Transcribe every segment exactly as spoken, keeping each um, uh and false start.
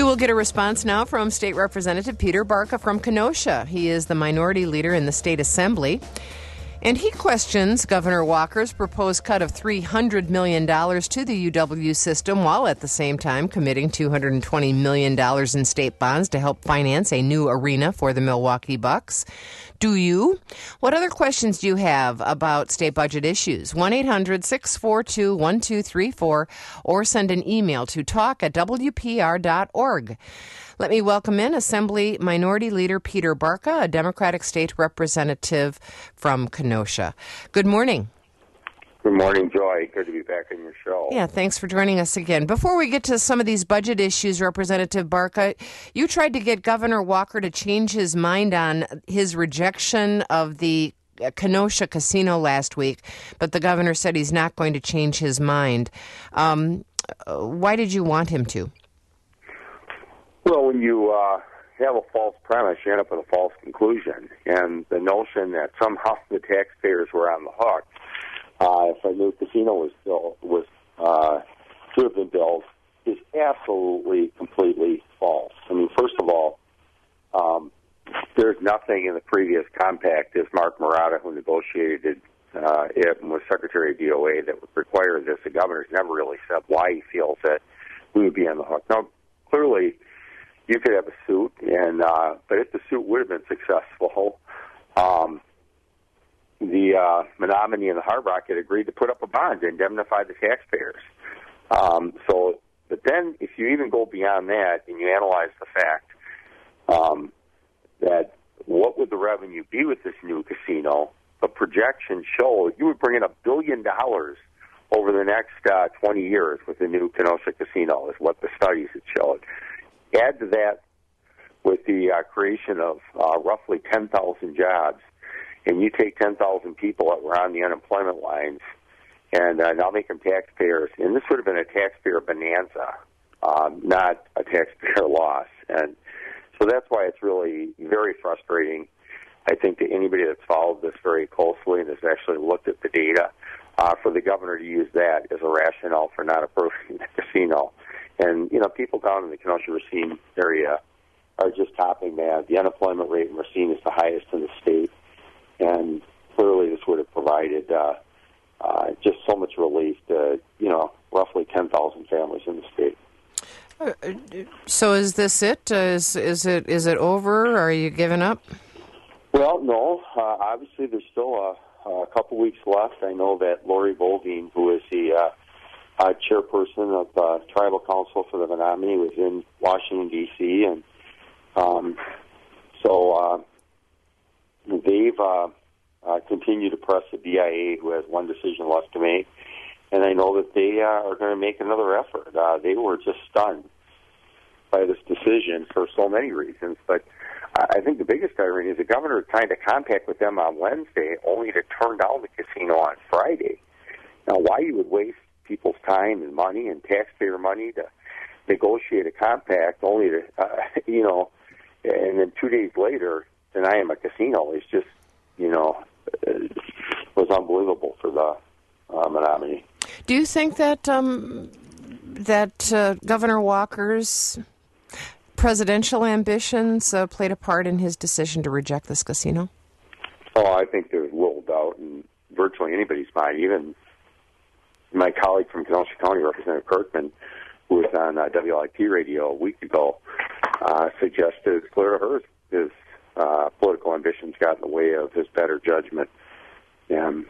will get a response now from State Representative Peter Barca from Kenosha. He is the minority leader in the State Assembly. And he questions Governor Walker's proposed cut of three hundred million dollars to the U W system, while at the same time committing two hundred twenty million dollars in state bonds to help finance a new arena for the Milwaukee Bucks. Do you? What other questions do you have about state budget issues? one eight hundred six four two one two three four or send an email to talk at w p r dot org. Let me welcome in Assembly Minority Leader Peter Barca, a Democratic State Representative from Kenosha. Good morning. Good morning, Joy. Good to be back on your show. Yeah, thanks for joining us again. Before we get to some of these budget issues, Representative Barca, you tried to get Governor Walker to change his mind on his rejection of the Kenosha casino last week, but the governor said he's not going to change his mind. Um, why did you want him to? Well, when you uh, have a false premise, you end up with a false conclusion. And the notion that somehow the taxpayers were on the hook uh, if a new casino was built, was uh, should have been built, is absolutely, completely false. I mean, first of all, um, there's nothing in the previous compact, as Mark Murata, who negotiated uh, it and was Secretary of D O A, that would require this. The governor's never really said why he feels that we would be on the hook. Now, clearly, you could have a suit, and uh, but if the suit would have been successful, um, the uh, Menominee and the Hard Rock had agreed to put up a bond to indemnify the taxpayers. Um, so, but then if you even go beyond that and you analyze the fact um, that what would the revenue be with this new casino, the projections show you would bring in a billion dollars over the next uh, twenty years with the new Kenosha casino, is what the studies had showed. Add to that with the uh, creation of uh, roughly ten thousand jobs, and you take ten thousand people that were on the unemployment lines and uh, now make them taxpayers, and this would have been a taxpayer bonanza, um, not a taxpayer loss. And so that's why it's really very frustrating, I think, to anybody that's followed this very closely and has actually looked at the data, uh, for the governor to use that as a rationale for not approving the casino. And, you know, people down in the Kenosha-Racine area are just topping that. The unemployment rate in Racine is the highest in the state. And clearly this would have provided uh, uh, just so much relief to, you know, roughly ten thousand families in the state. Uh, so is this it? Uh, is, is it is it over? Are you giving up? Well, no. Uh, obviously, there's still a, a couple weeks left. I know that Lori Bovine, who is the uh, Uh, chairperson of the Tribal Council for the Menominee, was in Washington, D C, and um, so uh, they've uh, uh, continued to press the B I A, who has one decision left to make, and I know that they uh, are going to make another effort. Uh, they were just stunned by this decision for so many reasons, but I think the biggest irony is the governor signed a compact with them on Wednesday, only to turn down the casino on Friday. Now, why you would waste people's time and money and taxpayer money to negotiate a compact only to, uh, you know, and then two days later deny him a casino is just, you know, was unbelievable for the uh, Menominee. Do you think that um, that uh, Governor Walker's presidential ambitions uh, played a part in his decision to reject this casino? Oh, I think there's little doubt in virtually anybody's mind, even my colleague from Kenosha County, Representative Kirkman, who was on uh, W I P radio a week ago, uh, suggested it's clear to her his uh, political ambitions got in the way of his better judgment. And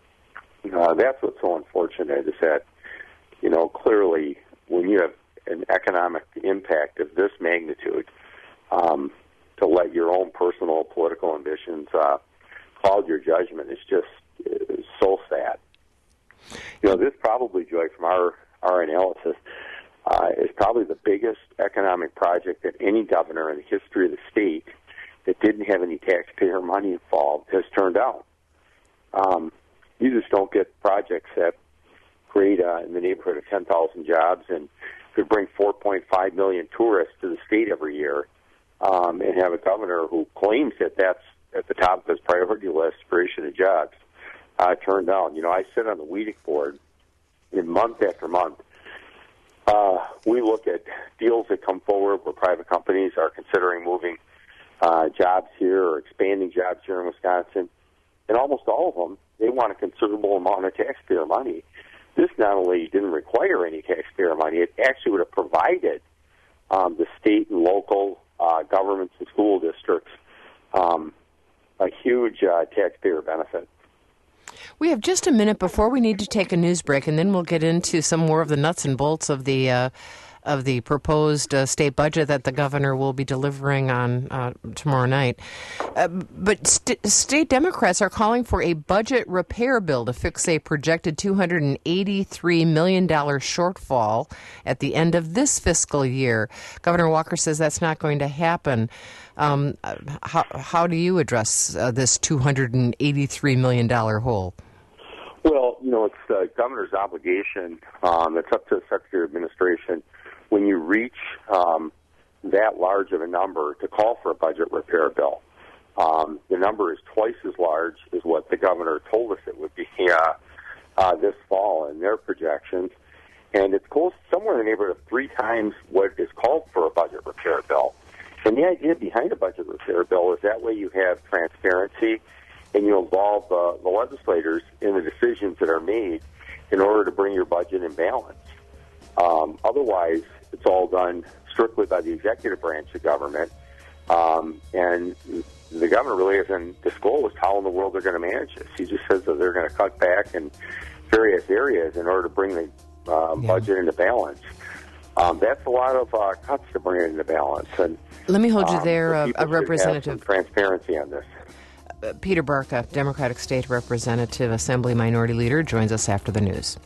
uh, that's what's so unfortunate, is that, you know, clearly when you have an economic impact of this magnitude, um, to let your own personal political ambitions uh, cloud your judgment is just is so sad. You know, this probably, Joy, from our, our analysis, uh, is probably the biggest economic project that any governor in the history of the state that didn't have any taxpayer money involved has turned down. Um, you just don't get projects that create uh, in the neighborhood of ten thousand jobs and could bring four point five million tourists to the state every year, um, and have a governor who claims that that's at the top of his priority list, creation of jobs. Uh, turned down. You know, I sit on the W E D C board, and month after month, Uh, we look at deals that come forward where private companies are considering moving uh, jobs here or expanding jobs here in Wisconsin. And almost all of them, they want a considerable amount of taxpayer money. This not only didn't require any taxpayer money, it actually would have provided um, the state and local uh, governments and school districts um, a huge uh, taxpayer benefit. We have just a minute before we need to take a news break, and then we'll get into some more of the nuts and bolts of the uh, of the proposed uh, state budget that the governor will be delivering on uh, tomorrow night. Uh, but st- state Democrats are calling for a budget repair bill to fix a projected two hundred eighty-three million dollars shortfall at the end of this fiscal year. Governor Walker says that's not going to happen. Um, how, how do you address uh, this two hundred eighty-three million dollars hole? Well, you know, it's the governor's obligation. Um, it's up to the Secretary of Administration when you reach um, that large of a number to call for a budget repair bill. Um, the number is twice as large as what the governor told us it would be uh, uh, this fall in their projections. And it's close somewhere in the neighborhood of three times what is called for a budget repair bill. And the idea behind a budget repair bill is that way you have transparency and you involve uh, the legislators in the decisions that are made in order to bring your budget in balance. Um, otherwise, it's all done strictly by the executive branch of government, um, and the governor really hasn't disclosed how in the world they're going to manage this. He just says that they're going to cut back in various areas in order to bring the uh, yeah. budget into balance. Um, that's a lot of uh, cuts to bring it into balance. And let me hold you um, there, so uh, a representative. Transparency on this. Uh, Peter Barca, Democratic State Representative, Assembly Minority Leader, joins us after the news.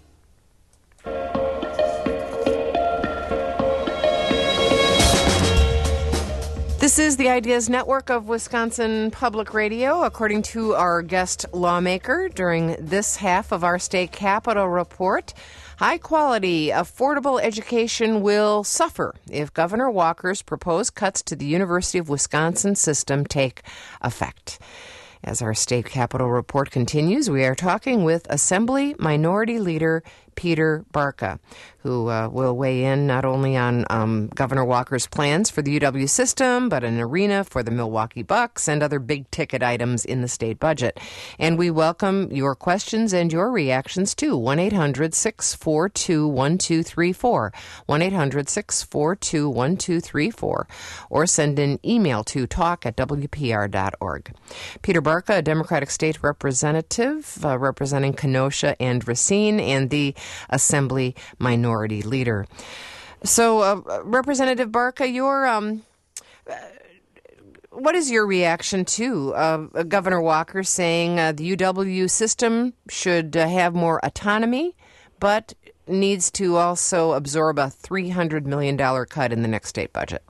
This is the Ideas Network of Wisconsin Public Radio. According to our guest lawmaker during this half of our state capitol report, high-quality, affordable education will suffer if Governor Walker's proposed cuts to the University of Wisconsin system take effect. As our state capitol report continues, we are talking with Assembly Minority Leader Peter Barca, who uh, will weigh in not only on um, Governor Walker's plans for the U W system, but an arena for the Milwaukee Bucks and other big-ticket items in the state budget. And we welcome your questions and your reactions, too. one eight hundred six four two one two three four, one eight hundred six four two one two three four, or send an email to talk at w p r dot org. Peter Barca, a Democratic State Representative uh, representing Kenosha and Racine, and the Assembly Minority Leader. So, uh, Representative Barca, your um, uh, what is your reaction to uh, Governor Walker saying uh, the U W system should uh, have more autonomy, but needs to also absorb a three hundred million dollars cut in the next state budget?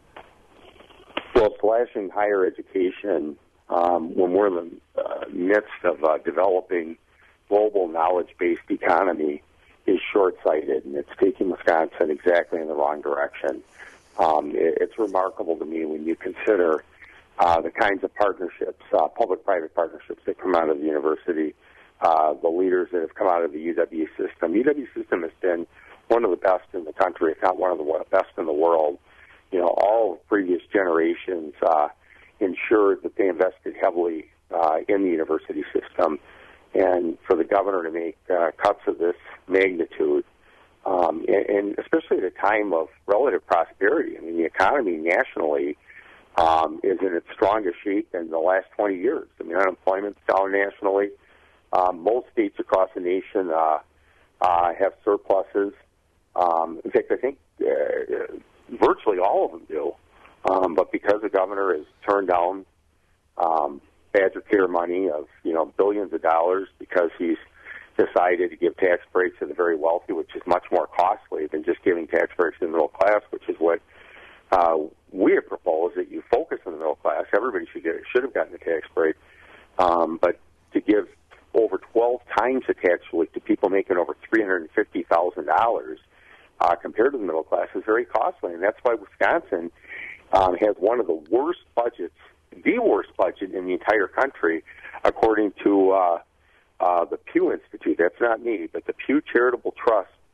Well, slashing higher education um, when we're in the uh, midst of uh, developing global knowledge-based economy is short-sighted, and it's taking Wisconsin exactly in the wrong direction. Um, it, it's remarkable to me when you consider uh, the kinds of partnerships, uh, public-private partnerships that come out of the university, uh, the leaders that have come out of the U W system. U W system has been one of the best in the country, if not one of the best in the world. You know, all of previous generations uh, ensured that they invested heavily uh, in the university system. And for the governor to make uh, cuts of this magnitude, um, and, and especially at a time of relative prosperity. I mean, the economy nationally um, is in its strongest shape in the last twenty years. I mean, unemployment's down nationally. Um, most states across the nation uh, uh, have surpluses. Um, in fact, I think uh, virtually all of them do. Um, but because the governor has turned down um, Badger Care money of, you know, billions of dollars because he's decided to give tax breaks to the very wealthy, which is much more costly than just giving tax breaks to the middle class, which is what uh, we have proposed, that you focus on the middle class. Everybody should get should have gotten a tax break. Um, but to give over twelve times the tax relief to people making over three hundred fifty thousand dollars uh, compared to the middle class is very costly. And that's why Wisconsin um, has one of the worst budgets, the worst budget in the entire country, according to uh, uh, the Pew Institute. That's not me, but the Pew Charitable Trust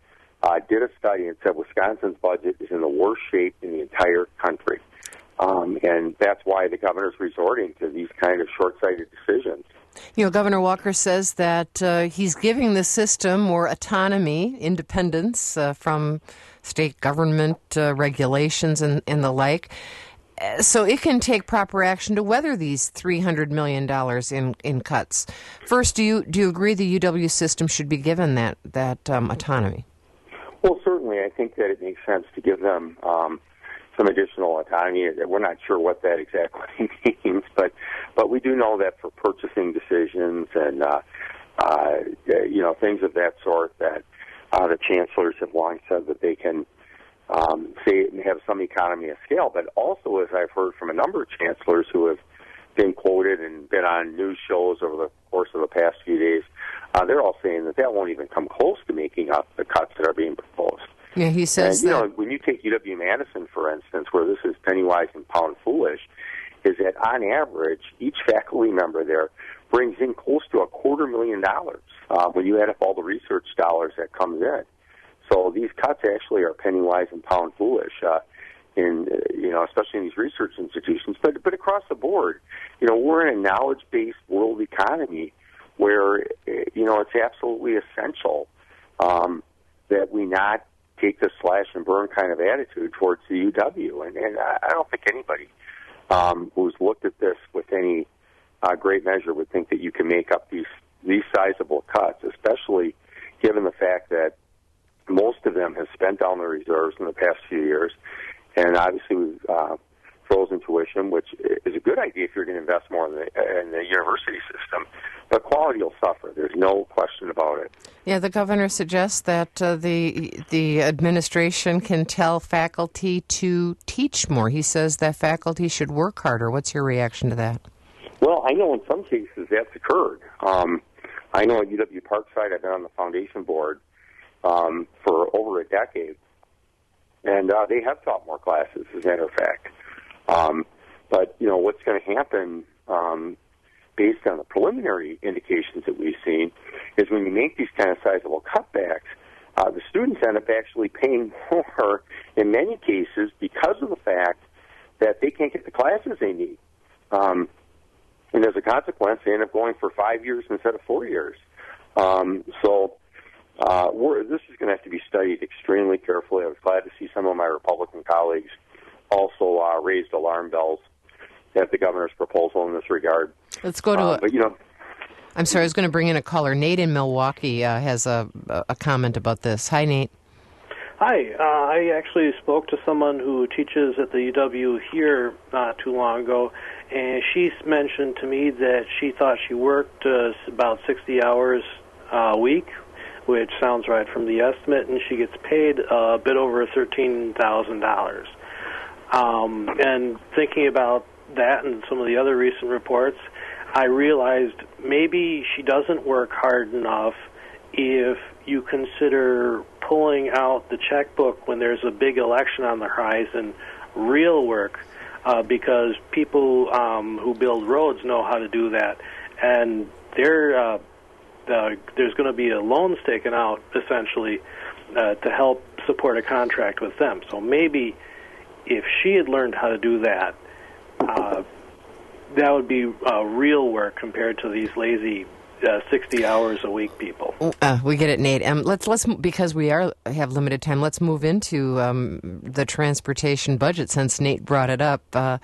uh, did a study and said Wisconsin's budget is in the worst shape in the entire country. Um, and that's why the governor's resorting to these kind of short-sighted decisions. You know, Governor Walker says that uh, he's giving the system more autonomy, independence uh, from state government uh, regulations and, and the like, uh, so it can take proper action to weather these three hundred million dollars in, in cuts. First, do you do you agree the U W system should be given that, that um, autonomy? Well, certainly. I think that it makes sense to give them um, some additional autonomy. We're not sure what that exactly means, but but we do know that for purchasing decisions and uh, uh, you know things of that sort, that uh, the chancellors have long said that they can um, say have some economy of scale. But also, as I've heard from a number of chancellors who have been quoted and been on news shows over the course of the past few days, uh, they're all saying that that won't even come close to making up the cuts that are being proposed. Yeah, he says and, you that. know, when you take U W-Madison, for instance, where this is penny wise and pound foolish, is that on average, each faculty member there brings in close to a quarter million dollars uh, when you add up all the research dollars that comes in. So these cuts actually are penny wise and pound foolish, uh, in uh, you know, especially in these research institutions, but but across the board. You know, we're in a knowledge-based world economy where you know it's absolutely essential um, that we not take the slash and burn kind of attitude towards the U W. And, and I don't think anybody um, who's looked at this with any uh, great measure would think that you can make up these these sizable cuts, especially given the fact that most of them have spent down their reserves in the past few years. And obviously we've uh, frozen tuition, which is a good idea if you're going to invest more in the, in the university system. But quality will suffer. There's no question about it. Yeah, the governor suggests that uh, the the administration can tell faculty to teach more. He says that faculty should work harder. What's your reaction to that? Well, I know in some cases that's occurred. Um, I know at U W Parkside, I've been on the foundation board um, for over a decade, and uh, they have taught more classes, as a matter of fact. Um, but, you know, what's going to happen um, based on the preliminary indications that we've seen is when you make these kind of sizable cutbacks, uh, the students end up actually paying more in many cases because of the fact that they can't get the classes they need. Um, and as a consequence, they end up going for five years instead of four years. Um, so uh, we're, this is going to have to be studied extremely carefully. I was glad to see some of my Republican colleagues also uh, raised alarm bells at the governor's proposal in this regard. Let's go to uh, a, but, you know, I'm sorry, I was going to bring in a caller. Nate in Milwaukee uh, has a, a comment about this. Hi, Nate. Hi. Uh, I actually spoke to someone who teaches at the U W here not too long ago, and she mentioned to me that she thought she worked uh, about sixty hours a week, which sounds right from the estimate, and she gets paid a bit over thirteen thousand dollars. Um, and thinking about that and some of the other recent reports, I realized maybe she doesn't work hard enough if you consider pulling out the checkbook when there's a big election on the horizon, real work, uh, because people um, who build roads know how to do that. And they're, uh, the, there's going to be a loans taken out, essentially, uh, to help support a contract with them. So maybe if she had learned how to do that, uh, that would be uh, real work compared to these lazy uh, sixty hours a week people. Uh, we get it, Nate. Um, let's let's because we are have limited time. Let's move into um, the transportation budget since Nate brought it up. Uh,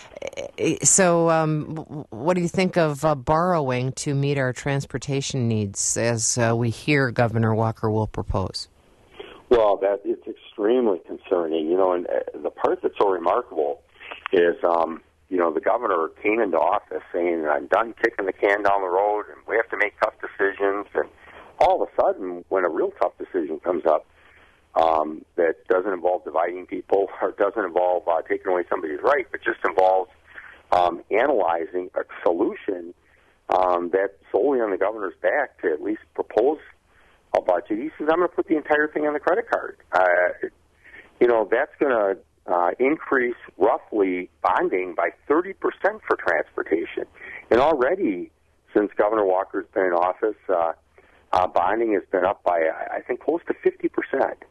so, um, what do you think of uh, borrowing to meet our transportation needs, as uh, we hear Governor Walker will propose? Well, that it's extremely concerning, you know, and the part that's so remarkable is, um, you know, the governor came into office saying, I'm done kicking the can down the road and we have to make tough decisions. And all of a sudden, when a real tough decision comes up um, that doesn't involve dividing people or doesn't involve uh, taking away somebody's right, but just involves um, analyzing a solution um, that's solely on the governor's back to at least propose a budget, he says, I'm going to put the entire thing on the credit card. Uh, you know, that's going to uh, increase roughly bonding by thirty percent for transportation. And already, since Governor Walker's been in office, uh, uh, bonding has been up by, I think, close to fifty percent.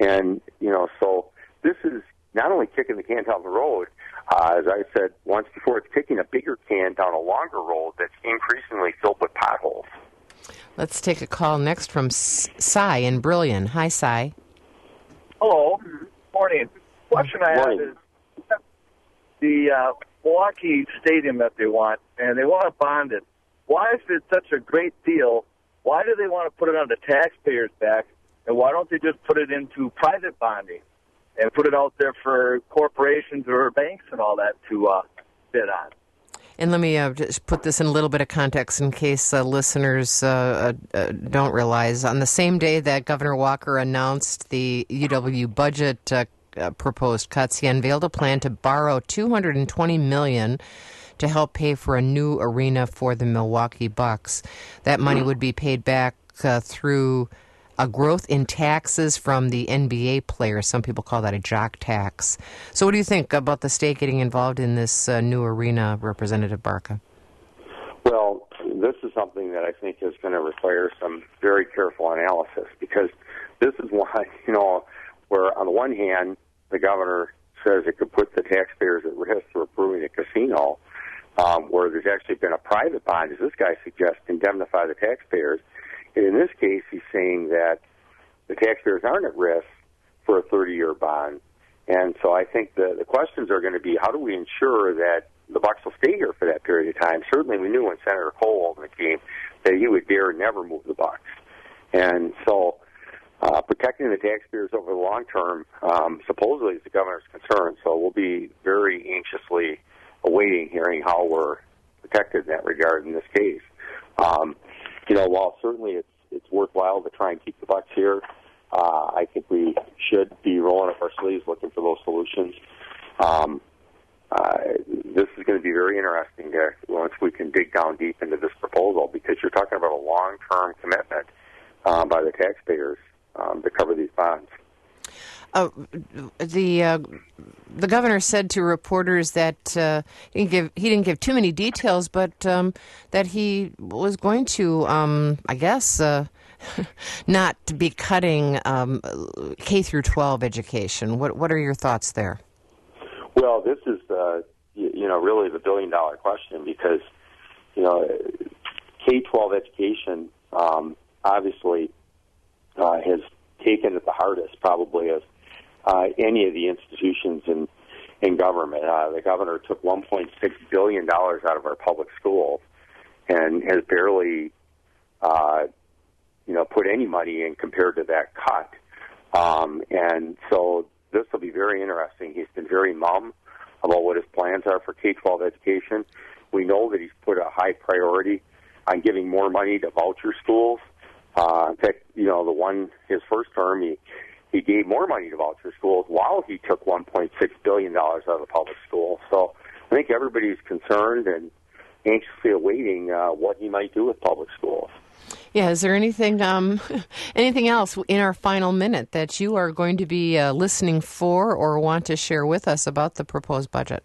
And, you know, so this is not only kicking the can down the road, uh, as I said once before, it's kicking a bigger can down a longer road that's increasingly filled with potholes. Let's take a call next from Cy in Brillion. Hi, Cy. Hello. Morning. Question I Morning. have is the uh, Milwaukee Stadium that they want, and they want to bond it. Why, if it's such a great deal, why do they want to put it on the taxpayers' back, and why don't they just put it into private bonding and put it out there for corporations or banks and all that to uh, bid on? And let me uh, just put this in a little bit of context in case uh, listeners uh, uh, don't realize. On the same day that Governor Walker announced the U W budget uh, uh, proposed cuts, he unveiled a plan to borrow two hundred twenty million dollars to help pay for a new arena for the Milwaukee Bucks. That money would be paid back uh, through a growth in taxes from the N B A players. Some people call that a jock tax. So what do you think about the state getting involved in this uh, new arena, Representative Barca? Well, this is something that I think is going to require some very careful analysis, because this is why, you know, where on the one hand, the governor says it could put the taxpayers at risk for approving a casino, um, where there's actually been a private bond, as this guy suggests, indemnify the taxpayers. And in this case, he's saying that the taxpayers aren't at risk for a thirty-year bond. And so I think the, the questions are going to be, how do we ensure that the Bucks will stay here for that period of time? Certainly we knew when Senator Cole opened the game that he would dare never move the Bucks. And so uh, protecting the taxpayers over the long term um, supposedly is the governor's concern. So we'll be very anxiously awaiting hearing how we're protected in that regard in this case. Um, you know, while certainly it's it's worthwhile to try and keep the Bucks here, uh, I think we should be rolling up our sleeves looking for those solutions. Um, uh, this is going to be very interesting to, once we can dig down deep into this proposal, because you're talking about a long-term commitment um, by the taxpayers um, to cover these bonds. Uh, the uh, the governor said to reporters that uh, he didn't give he didn't give too many details, but um, that he was going to, um, I guess, uh, not be cutting um, K through twelve education. What what are your thoughts there? Well, this is uh, you, you know really the billion dollar question, because you know K twelve education um, obviously uh, has taken it the hardest, probably, of uh, any of the institutions in in government. Uh, the governor took one point six billion dollars out of our public schools and has barely, uh, you know, put any money in compared to that cut. Um, and so this will be very interesting. He's been very mum about what his plans are for K twelve education. We know that he's put a high priority on giving more money to voucher schools. Uh, in fact, you know, the one, his first term, he, he gave more money to voucher schools while he took one point six billion dollars out of the public schools. So I think everybody's concerned and anxiously awaiting uh, what he might do with public schools. Yeah, is there anything um, anything else in our final minute that you are going to be uh, listening for or want to share with us about the proposed budget?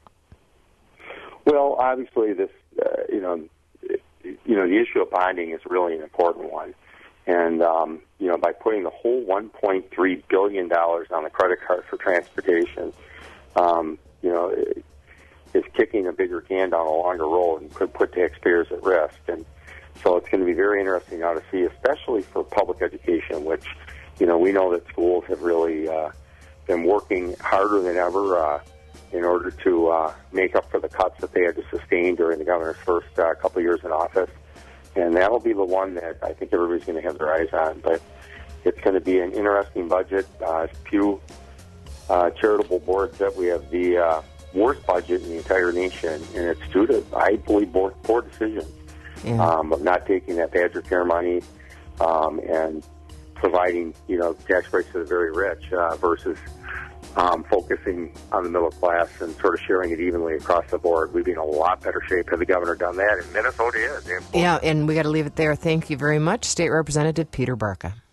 Well, obviously, this, uh, you know, you know, the issue of bonding is really an important one. And, um, you know, by putting the whole one point three billion dollars on the credit card for transportation, um, you know, it, it's kicking a bigger can down a longer road and could put taxpayers at risk. And so it's going to be very interesting now to see, especially for public education, which, you know, we know that schools have really uh, been working harder than ever uh, in order to uh, make up for the cuts that they had to sustain during the governor's first uh, couple of years in office. And that'll be the one that I think everybody's going to have their eyes on. But it's going to be an interesting budget. Uh, Pew uh, Charitable Board said we have the uh, worst budget in the entire nation, and it's due to, I believe, poor, poor decisions yeah. um, of not taking that Badger Care money um, and providing, you know, tax breaks to the very rich uh, versus Um, focusing on the middle class and sort of sharing it evenly across the board. We'd be in a lot better shape had the governor done that, and Minnesota is. Yeah, and we got to leave it there. Thank you very much, State Representative Peter Barca.